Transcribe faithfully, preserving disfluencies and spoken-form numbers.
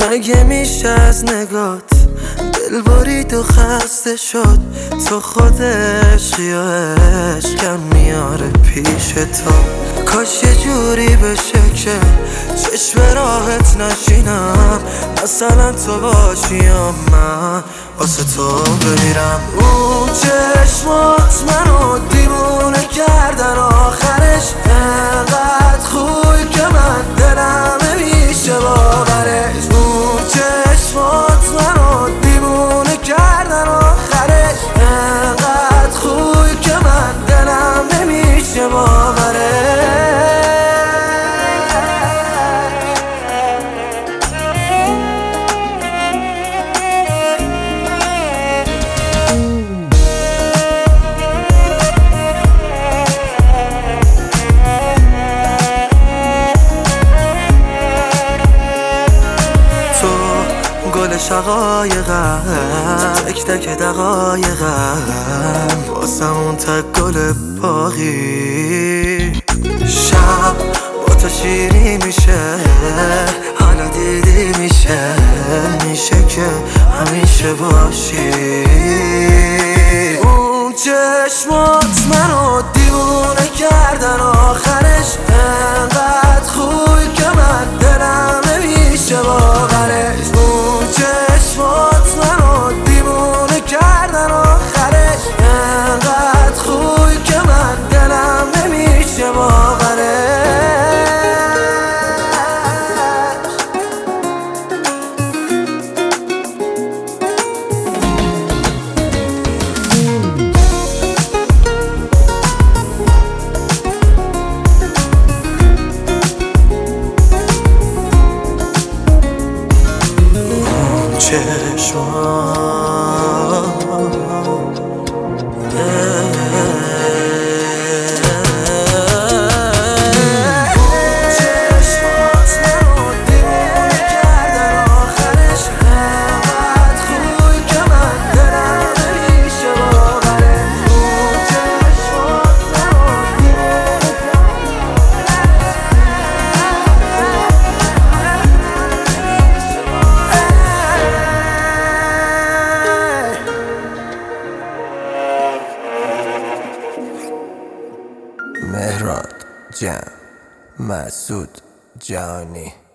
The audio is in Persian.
مگه میشه از نگات دل برید و خسته شد؟ تو خود عشقی یا عشقم میاره پیش تو. کاش یه جوری بشه که چشم راحت نشینم، مثلا تو باشی یا من واسه تو بمیرم. اون چشمات منو دیوونه کردن، آخرش انقدر خوبی که من دلم نمیشه باورش. اون چشمات منو دیوونه کردن، آخرش انقدر خوبی که من دلم نمیشه باورش. گل شقایقم، تک تک دقایقم، واسه اون تک گل باقی. شب با تو شیری میشه، حالا دیدی میشه، میشه که همیشه باشی. اون چشمات منو دیوونه کردن، آخرش انقدر خوبی که من دلم نمیشه باورش. چشمات منو دیوونه کردن، آخرش انقدر خوبی که من دلم نمیشه باورش. مهران جان مسعود جانی.